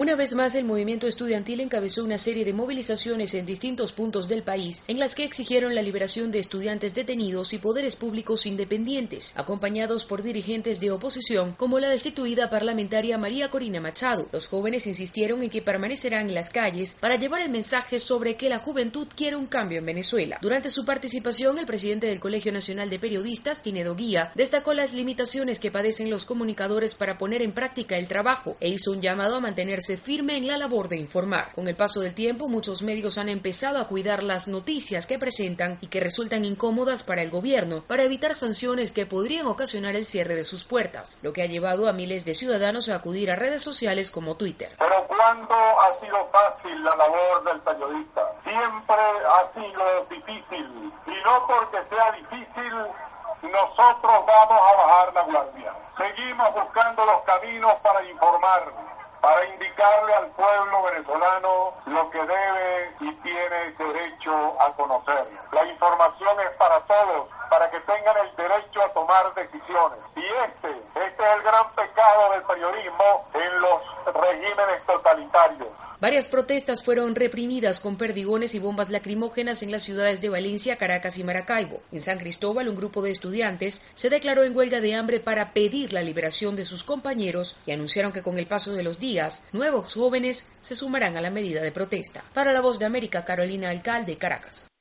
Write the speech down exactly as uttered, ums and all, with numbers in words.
Una vez más, el movimiento estudiantil encabezó una serie de movilizaciones en distintos puntos del país en las que exigieron la liberación de estudiantes detenidos y poderes públicos independientes, acompañados por dirigentes de oposición como la destituida parlamentaria María Corina Machado. Los jóvenes insistieron en que permanecerán en las calles para llevar el mensaje sobre que la juventud quiere un cambio en Venezuela. Durante su participación, el presidente del Colegio Nacional de Periodistas, Pinedo Guía, destacó las limitaciones que padecen los comunicadores para poner en práctica el trabajo e hizo un llamado a mantenerse firme en la labor de informar. Con el paso del tiempo, muchos medios han empezado a cuidar las noticias que presentan y que resultan incómodas para el gobierno para evitar sanciones que podrían ocasionar el cierre de sus puertas, lo que ha llevado a miles de ciudadanos a acudir a redes sociales como Twitter. Pero ¿cuándo ha sido fácil la labor del periodista? Siempre ha sido difícil, y no porque sea difícil nosotros vamos a bajar la guardia. Seguimos buscando los caminos para informar, para indicarle al pueblo venezolano lo que debe y tiene derecho a conocer. La información es para todos, para que tengan el derecho a tomar decisiones. Y este, este es el gran pecado del periodismo en los regímenes totalitarios. Varias protestas fueron reprimidas con perdigones y bombas lacrimógenas en las ciudades de Valencia, Caracas y Maracaibo. En San Cristóbal, un grupo de estudiantes se declaró en huelga de hambre para pedir la liberación de sus compañeros y anunciaron que con el paso de los días, nuevos jóvenes se sumarán a la medida de protesta. Para La Voz de América, Carolina Alcalde, Caracas.